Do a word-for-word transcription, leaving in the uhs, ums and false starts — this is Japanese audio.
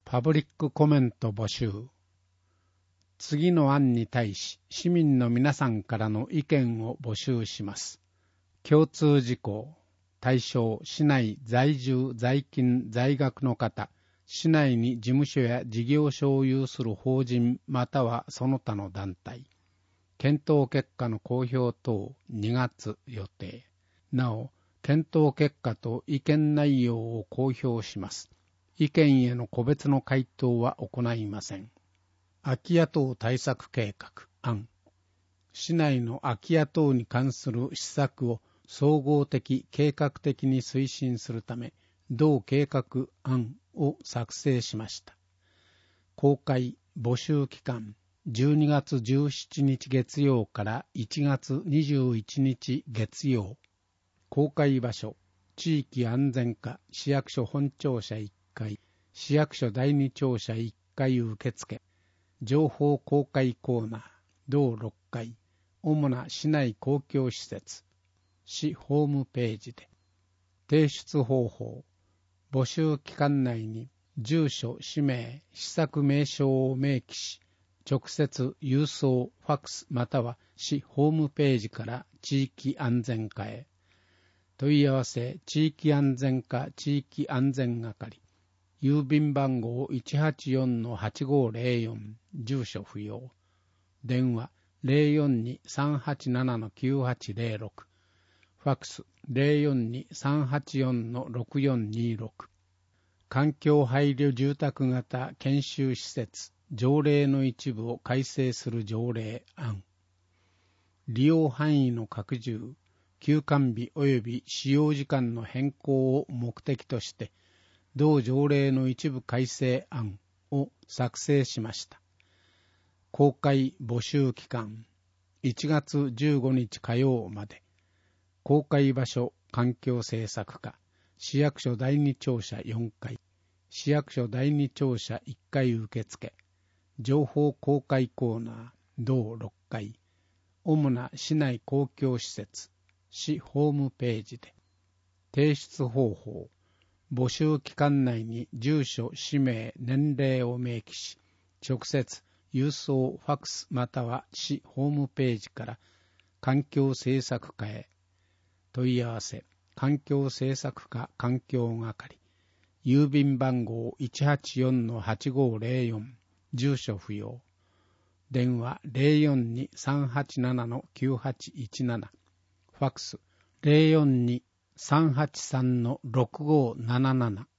パブリックコメント募集。次の案に対し市民の皆さんからの意見を募集します。共通事項、対象、市内在住、在勤、在学の方、市内に事務所や事業所を有する法人またはその他の団体。検討結果の公表等にがつ予定。なお、検討結果と意見内容を公表します。意見への個別の回答は行いません。空き家等対策計画案。市内の空き家等に関する施策を総合的、計画的に推進するため、同計画案を作成しました。公開募集期間、じゅうにがつじゅうしちにち月曜からいちがつにじゅういちにち月曜。公開場所、地域安全課市役所本庁舎いっかい、市役所だいに庁舎いっかい受付、情報公開コーナー、同ろっかい、主な市内公共施設、市ホームページで。提出方法、募集期間内に住所、氏名、施策名称を明記し、直接郵送、ファックスまたは市ホームページから地域安全課へ。問い合わせ、地域安全課地域安全係。郵便番号 いちはちよんのはちごぜろよん、住所不要。電話 ゼロよんに さんはちななのきゅうはちゼロろく。ファックス ゼロよんに さんはちよんのろくよんにろく。環境配慮住宅型研修施設条例の一部を改正する条例案。利用範囲の拡充、休館日及び使用時間の変更を目的として、同条例の一部改正案を作成しました。公開募集期間、いちがつじゅうごにち火曜まで。公開場所、環境政策課、市役所だいに庁舎よんかい、市役所だいに庁舎いっかい受付、情報公開コーナー、同ろっかい、主な市内公共施設、市ホームページで。提出方法、募集期間内に住所、氏名、年齢を明記し、直接、郵送、ファックスまたは市ホームページから環境政策課へ。問い合わせ、環境政策課環境係。郵便番号 いちはちよんのはちごゼロよん、住所不要。電話 ゼロよんに さんはちななのきゅうはちいちなな。ファックス ゼロよんに さんはちさんのろくごなななな。